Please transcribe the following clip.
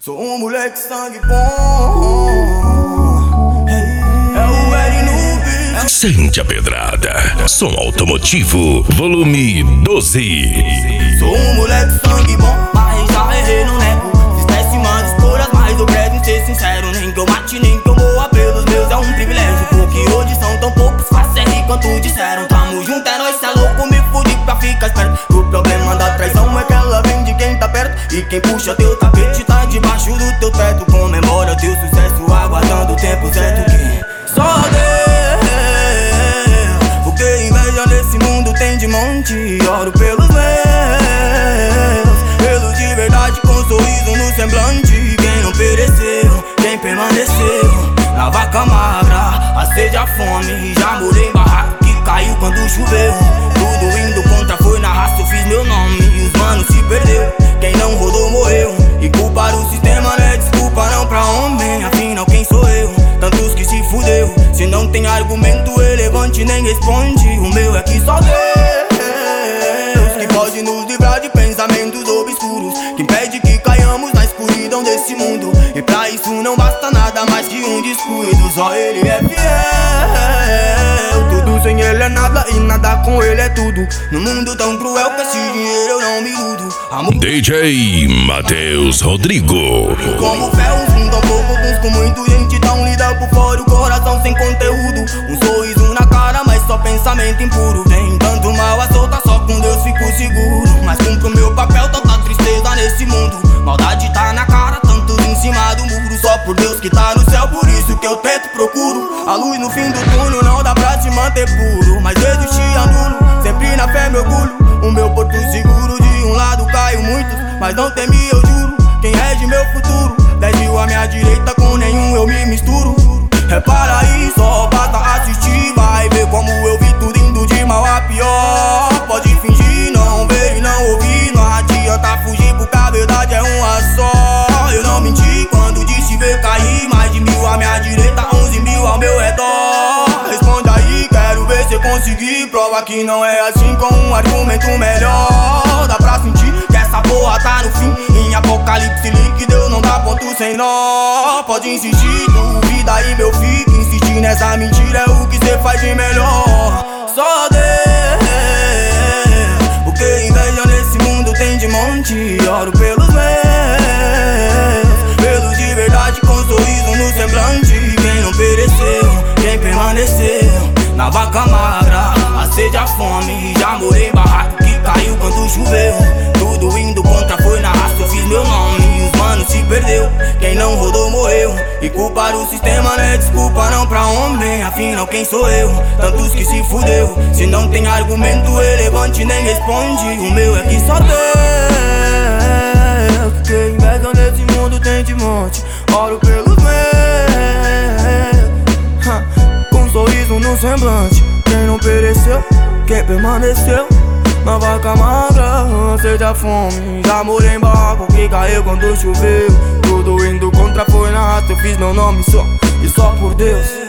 Sou um moleque sangue bom. É o L no beat. Sente a pedrada. Som automotivo, volume 12. Sou um moleque sangue bom, mas já errei, não nego. Fiz péssimas escolhas, mas eu prezo em ser sincero. Nem que eu mate, nem que eu morra pelos meus é um privilégio. Porque hoje são tão poucos, faço R quanto disseram. Tamo junto, é nóis, cê é louco, me fudi pra ficar esperto. O problema da traição é que ela vem de quem tá perto. E quem puxa teu tapete tá debaixo do teu teto. Comemora teu sucesso, aguardando o tempo certo. Que só Deus, porque inveja nesse mundo tem de monte. Oro pelos meus, pelos de verdade com sorriso no semblante. Quem não pereceu, quem permaneceu. Na vaca magra, a sede, a fome. Já morei em barraco que caiu quando choveu. Tudo indo contra, foi na raça, eu fiz meu nome. E os manos se perdeu, quem não rodou morreu. E culpar o sistema não é desculpa não pra homem. Afinal quem sou eu? Tantos que se fudeu. Se não tem argumento relevante nem responde. O meu é que só Deus que pode nos livrar de pensamentos obscuros, que impede que caiamos na escuridão desse mundo. E pra isso não basta nada mais que um descuido. Só ele é fiel, tudo sem ele é nada e nada com ele é tudo. No mundo tão cruel que esse dinheiro eu não me iludo. DJ Matheus Rodrigo. Como fé, uns tão pouco, uns com muito gente. Tão lida por fora, o coração sem conteúdo. Um sorriso na cara, mas só pensamento impuro. Tem tanto mal a solta, só com Deus fico seguro. Mas cumpro meu papel, tanta tristeza nesse mundo. Maldade tá na cara, tantos em cima do muro. Só por Deus que tá no céu, por isso que eu tento, procuro a luz no fim do túnel, não dá pra se manter puro. Mas resistir anulo, sempre na fé me orgulho. O meu porto seguro, de um lado caio muitos, mas não temi, eu juro. Quem rege meu futuro, 10 mil à minha direita, com nenhum eu me misturo. Repara aí, só basta assistir, vai ver como eu vi tudo indo de mal a pior. Pode fingir, não ver e não ouvir, não adianta fugir porque a verdade é uma só. Eu não menti quando disse ver cair, mais de 1000 à minha direita, 11 mil ao meu redor. Responde aí, quero ver se conseguir. Prova que não é assim com um argumento melhor. Dá pra sentir que essa porra tá no fim. Em apocalipse líquido não dá ponto sem nó. Pode insistir, duvida aí meu filho. Insistir nessa mentira é o que cê faz de melhor. Só Deus, porque inveja nesse mundo tem de monte. Oro pelos meus, pelos de verdade com sorriso no semblante. Quem não pereceu, quem permaneceu. Na vaca magra, a sede, a fome. Já morei em barraco que caiu quando choveu. Tudo indo contra, foi na raça, eu fiz meu nome. E os manos se perdeu, quem não rodou morreu. E culpar o sistema não é desculpa não pra homem. Afinal quem sou eu? Tantos que se fudeu. Se não tem argumento relevante nem responde. O meu é que só Deus, porque inveja nesse mundo tem de monte. Oro pelos meus, com sorriso no semblante. Quem não pereceu, quem permaneceu. Na vaca magra, sede, a fome. Já morei em barraco que caiu quando choveu. Tudo indo contra, foi na rata, eu fiz meu nome só, e só por Deus.